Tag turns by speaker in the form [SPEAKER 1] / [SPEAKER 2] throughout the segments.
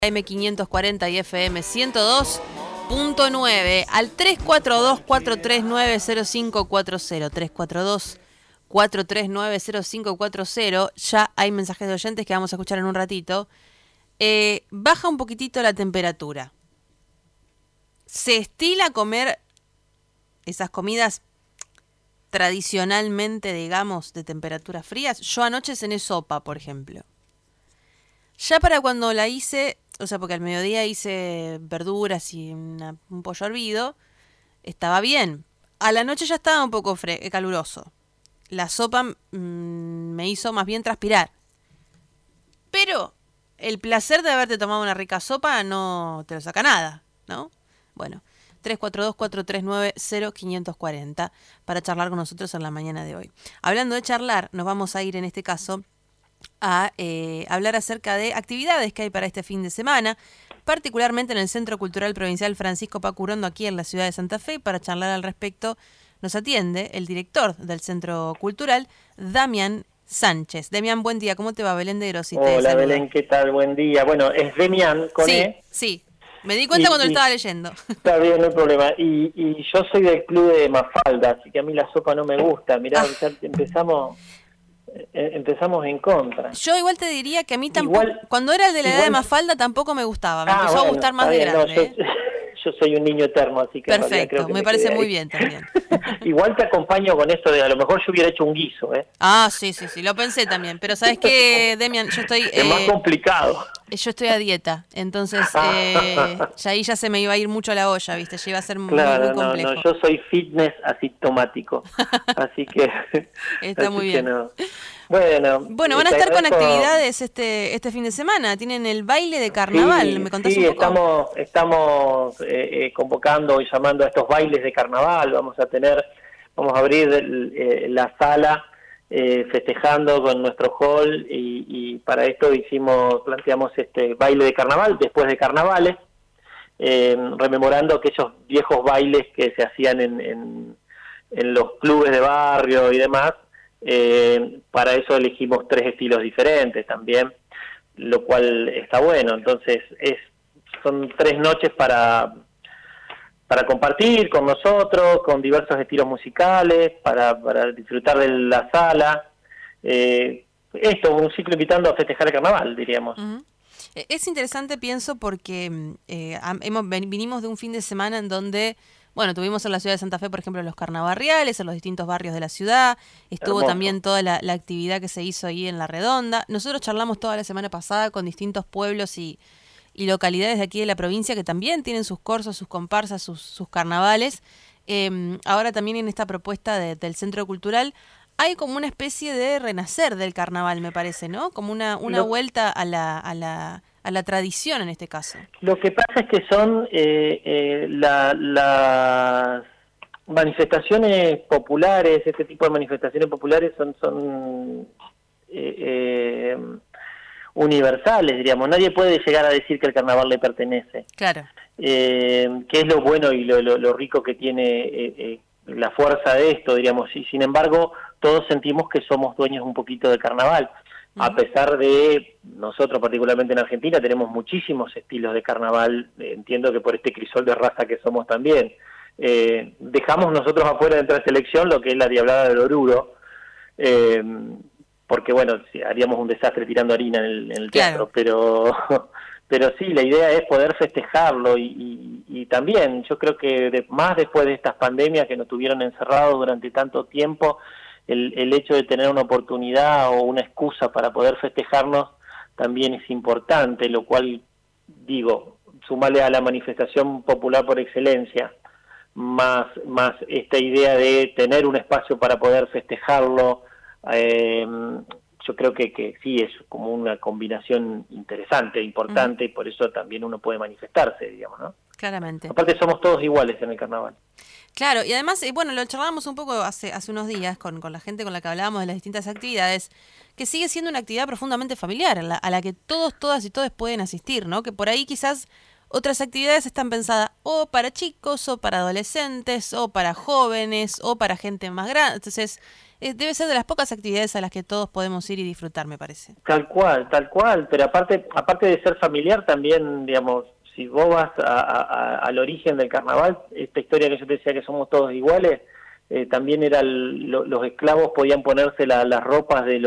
[SPEAKER 1] M540 y FM 102.9 al 342-439-0540. 342-439-0540. Ya hay mensajes de oyentes que vamos a escuchar en un ratito. Baja un poquitito la temperatura. Se estila comer esas comidas tradicionalmente, digamos, de temperaturas frías. Yo anoche cené sopa, por ejemplo. Ya para cuando la hice, o sea, porque al mediodía hice verduras y un pollo hervido, estaba bien. A la noche ya estaba un poco caluroso. La sopa me hizo más bien transpirar. Pero el placer de haberte tomado una rica sopa no te lo saca nada, ¿no? Bueno, 342-439-0540 para charlar con nosotros en la mañana de hoy. Hablando de charlar, nos vamos a ir en este caso a hablar acerca de actividades que hay para este fin de semana, particularmente en el Centro Cultural Provincial Francisco Pacurondo, aquí en la ciudad de Santa Fe. Para charlar al respecto nos atiende el director del Centro Cultural, Damián Sánchez. Damián, buen día, ¿cómo te va? Belén de Grossi te
[SPEAKER 2] Hola
[SPEAKER 1] saluda.
[SPEAKER 2] Belén, ¿qué tal? Buen día. Bueno, es Damián con E.
[SPEAKER 1] Sí, me di cuenta cuando lo estaba leyendo.
[SPEAKER 2] Está bien, no hay problema. Y yo soy del club de Mafalda, así que a mí la sopa no me gusta. Mirá, ya empezamos en contra.
[SPEAKER 1] Yo igual te diría que a mí tampoco, cuando era de la edad de Mafalda tampoco me gustaba, me empezó a gustar más de grande.
[SPEAKER 2] No, yo soy un niño eterno, así que
[SPEAKER 1] perfecto,
[SPEAKER 2] creo que
[SPEAKER 1] me parece muy bien también.
[SPEAKER 2] Igual te acompaño con esto de a lo mejor yo hubiera hecho un guiso, ¿eh?
[SPEAKER 1] Ah, sí, lo pensé también, pero ¿sabes qué, Demian? Yo estoy...
[SPEAKER 2] es más complicado.
[SPEAKER 1] Yo estoy a dieta, entonces ya ahí ya se me iba a ir mucho la olla, ¿viste? Ya iba a ser muy complejo.
[SPEAKER 2] No, yo soy fitness asintomático, así que...
[SPEAKER 1] Está muy bien.
[SPEAKER 2] No. Bueno,
[SPEAKER 1] van a estar con actividades este fin de semana. Tienen el baile de carnaval.
[SPEAKER 2] Sí,
[SPEAKER 1] ¿Me contás un poco?
[SPEAKER 2] Estamos convocando y llamando a estos bailes de carnaval. Vamos a abrir la sala festejando con nuestro hall y para esto planteamos este baile de carnaval después de carnavales, rememorando aquellos viejos bailes que se hacían en los clubes de barrio y demás. Para eso elegimos 3 estilos diferentes también, lo cual está bueno. Entonces son 3 noches para compartir con nosotros, con diversos estilos musicales, para disfrutar de la sala. Un ciclo invitando a festejar el carnaval, diríamos.
[SPEAKER 1] Uh-huh. Es interesante, pienso, porque vinimos de un fin de semana en donde... Bueno, tuvimos en la ciudad de Santa Fe, por ejemplo, los carnavarriales en los distintos barrios de la ciudad. Estuvo
[SPEAKER 2] Hermoso.
[SPEAKER 1] También toda la actividad que se hizo ahí en La Redonda. Nosotros charlamos toda la semana pasada con distintos pueblos y localidades de aquí de la provincia que también tienen sus corsos, sus comparsas, sus carnavales. Ahora también en esta propuesta del Centro Cultural hay como una especie de renacer del carnaval, me parece, ¿no? Como una vuelta a la tradición en este caso.
[SPEAKER 2] Lo que pasa es que son las manifestaciones populares, este tipo de manifestaciones populares son universales, diríamos. Nadie puede llegar a decir que el carnaval le pertenece.
[SPEAKER 1] Claro.
[SPEAKER 2] Que es lo bueno y lo rico que tiene la fuerza de esto, diríamos. Y sin embargo, todos sentimos que somos dueños un poquito del carnaval. A pesar de, nosotros particularmente en Argentina tenemos muchísimos estilos de carnaval, entiendo que por este crisol de raza que somos también. Dejamos nosotros afuera de nuestra selección lo que es la diablada del Oruro, porque bueno, haríamos un desastre tirando harina en el teatro, pero sí, la idea es poder festejarlo y también yo creo que más después de estas pandemias que nos tuvieron encerrados durante tanto tiempo, el hecho de tener una oportunidad o una excusa para poder festejarnos también es importante, lo cual, sumarle a la manifestación popular por excelencia, más esta idea de tener un espacio para poder festejarlo, yo creo que sí es como una combinación interesante, importante, y por eso también uno puede manifestarse, digamos, ¿no?
[SPEAKER 1] Claramente.
[SPEAKER 2] Aparte somos todos iguales en el carnaval.
[SPEAKER 1] Claro, y además, lo charlábamos un poco hace unos días con la gente con la que hablábamos de las distintas actividades, que sigue siendo una actividad profundamente familiar, a la que todos, todas y todos pueden asistir, ¿no? Que por ahí quizás otras actividades están pensadas o para chicos, o para adolescentes, o para jóvenes, o para gente más grande. Entonces, debe ser de las pocas actividades a las que todos podemos ir y disfrutar, me parece.
[SPEAKER 2] Tal cual, pero aparte de ser familiar también, digamos, si vos vas al origen del carnaval, esta historia que yo te decía que somos todos iguales, también los esclavos podían ponerse las ropas de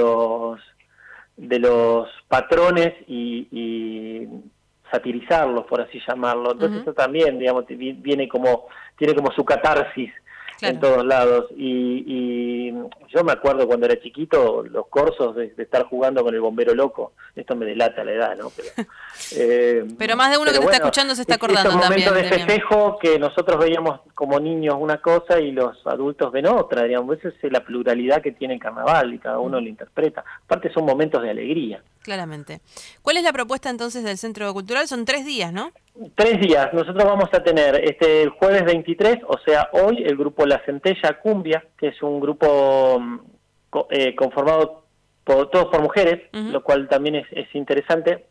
[SPEAKER 2] los patrones y satirizarlos, por así llamarlo. Entonces eso también, digamos, tiene como su catarsis. Claro. En todos lados, y yo me acuerdo cuando era chiquito los corsos de estar jugando con el bombero loco. Esto me delata la edad, ¿no?
[SPEAKER 1] Pero más de uno que te está escuchando se está acordando también.
[SPEAKER 2] Estos momentos de festejo que nosotros veíamos como niños una cosa y los adultos ven otra, digamos. Esa es la pluralidad que tiene el carnaval y cada uno lo interpreta. Aparte son momentos de alegría.
[SPEAKER 1] Claramente. ¿Cuál es la propuesta entonces del Centro Cultural? Son 3 días, ¿no?
[SPEAKER 2] 3 días. Nosotros vamos a tener el jueves 23, o sea, hoy, el grupo La Centella Cumbia, que es un grupo conformado todos por mujeres, lo cual también es interesante,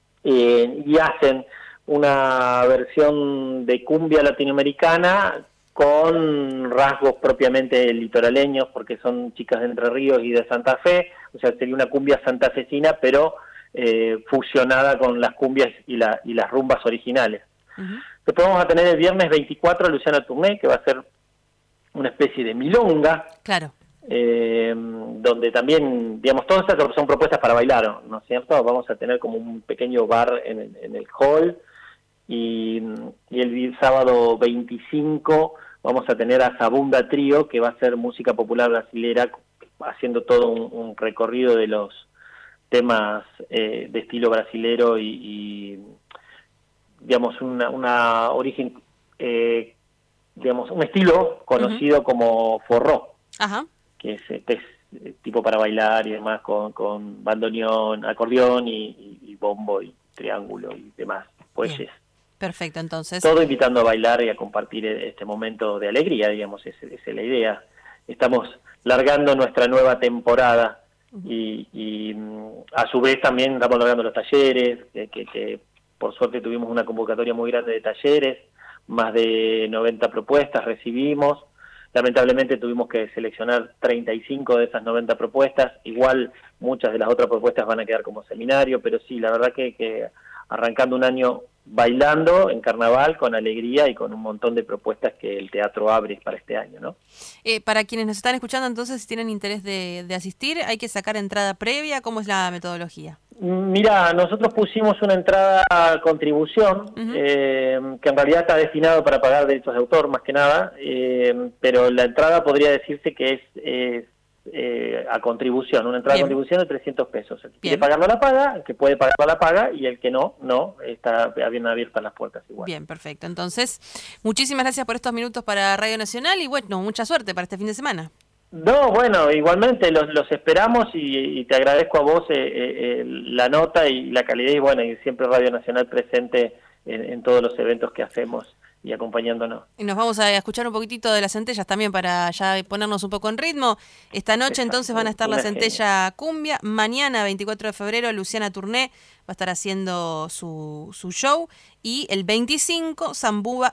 [SPEAKER 2] y hacen una versión de cumbia latinoamericana con rasgos propiamente litoraleños, porque son chicas de Entre Ríos y de Santa Fe, o sea, sería una cumbia santafesina, pero fusionada con las cumbias y las rumbas originales. Después vamos a tener el viernes 24 a Luciana Tourné, que va a ser una especie de milonga,
[SPEAKER 1] claro,
[SPEAKER 2] donde también, digamos, todas estas son propuestas para bailar, ¿no es cierto? Vamos a tener como un pequeño bar en el hall, y el sábado 25 vamos a tener a Zabumba Trío, que va a ser música popular brasilera, haciendo todo un recorrido de los temas de estilo brasilero y digamos una origen, digamos un estilo conocido como forró.
[SPEAKER 1] Ajá.
[SPEAKER 2] Que es tipo para bailar y demás, con bandoneón, acordeón y bombo y triángulo y demás puelles.
[SPEAKER 1] Perfecto, entonces.
[SPEAKER 2] Todo invitando a bailar y a compartir este momento de alegría, digamos, esa es la idea. Estamos largando nuestra nueva temporada y a su vez también estamos largando los talleres, que por suerte tuvimos una convocatoria muy grande de talleres, más de 90 propuestas recibimos. Lamentablemente tuvimos que seleccionar 35 de esas 90 propuestas, igual muchas de las otras propuestas van a quedar como seminario, pero sí, la verdad que arrancando un año bailando en carnaval con alegría y con un montón de propuestas que el teatro abre para este año, ¿no?
[SPEAKER 1] Para quienes nos están escuchando, entonces, si tienen interés de asistir, ¿hay que sacar entrada previa? ¿Cómo es la metodología?
[SPEAKER 2] Mira, nosotros pusimos una entrada a contribución, que en realidad está destinado para pagar derechos de autor, más que nada, pero la entrada podría decirse que es a contribución, una entrada a contribución de 300 pesos. El que quiere pagarlo la paga, el que puede pagarlo la paga, y el que no, está bien abiertas las puertas igual.
[SPEAKER 1] Bien, perfecto. Entonces, muchísimas gracias por estos minutos para Radio Nacional y bueno, mucha suerte para este fin de semana.
[SPEAKER 2] No, bueno, igualmente los esperamos y te agradezco a vos la nota y la calidad y bueno, y siempre Radio Nacional presente en todos los eventos que hacemos y acompañándonos.
[SPEAKER 1] Y nos vamos a escuchar un poquitito de las Centellas también para ya ponernos un poco en ritmo. Esta noche entonces van a estar la Centella Cumbia. Mañana, 24 de febrero, Luciana Tourné va a estar haciendo su show. Y el 25, Zabumba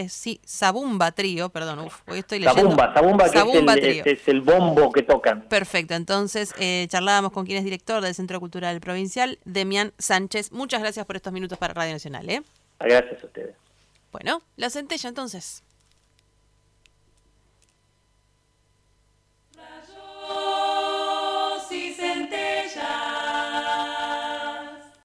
[SPEAKER 1] Trío, perdón, hoy estoy leyendo.
[SPEAKER 2] Zabumba, que es el bombo que tocan.
[SPEAKER 1] Perfecto, entonces charlábamos con quien es director del Centro Cultural Provincial, Demián Sánchez. Muchas gracias por estos minutos para Radio Nacional.
[SPEAKER 2] Gracias a ustedes.
[SPEAKER 1] Bueno, la Centella entonces.